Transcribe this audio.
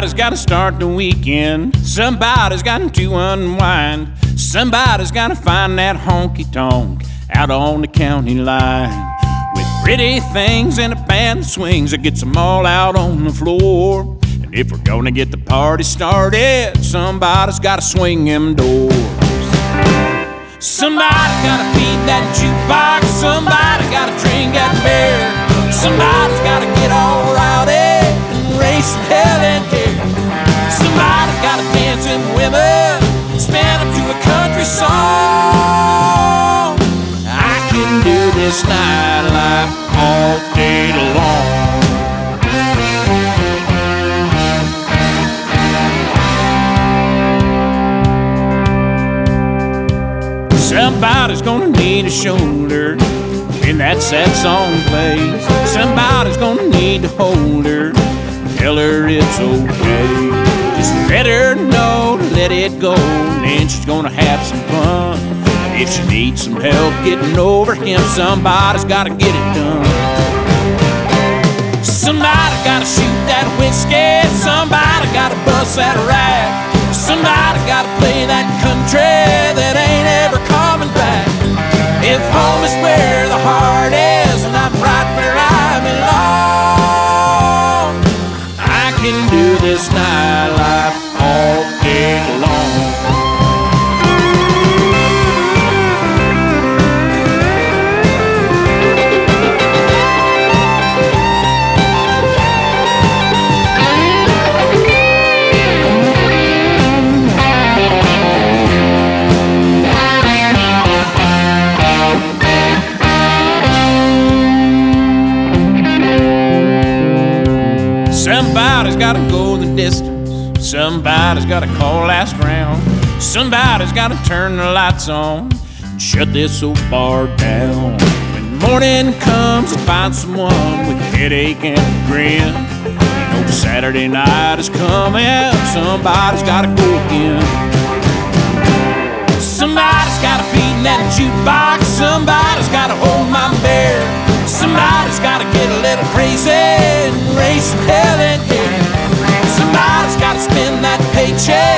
Somebody's gotta start the weekend. Somebody's got to unwind. Somebody's gotta find that honky-tonk out on the county line, with pretty things and a band that swings that gets them all out on the floor. And if we're gonna get the party started, somebody's gotta swing them doors. Somebody's gotta feed that jukebox. Somebody's gotta drink that beer. Somebody's gotta get all rowdy and race hell and here. Somebody's gotta dance with women, spin them to a country song. I can do this nightlife all day long. Somebody's gonna need a shoulder when that sad song plays. Somebody's gonna need to hold her, tell her it's okay. Just let her know to let it go, and then she's gonna have some fun. And if she needs some help getting over him, somebody's gotta get it done. Somebody's gotta shoot that whiskey. Somebody gotta bust that rag. Somebody's gotta play that country that ain't ever coming back. If home is where the heart is, and I'm right where I belong, I can do this nightlife all day long. Somebody's gotta go the distance. Somebody's gotta call last round. Somebody's gotta turn the lights on and shut this old bar down. When morning comes, I find someone with a headache and a grin. You know Saturday night is coming. Somebody's gotta go again. Somebody's gotta feed that jukebox. Somebody's gotta hold my beer. Somebody's gotta get a little crazy and race hell and here. Somebody's gotta spend that paycheck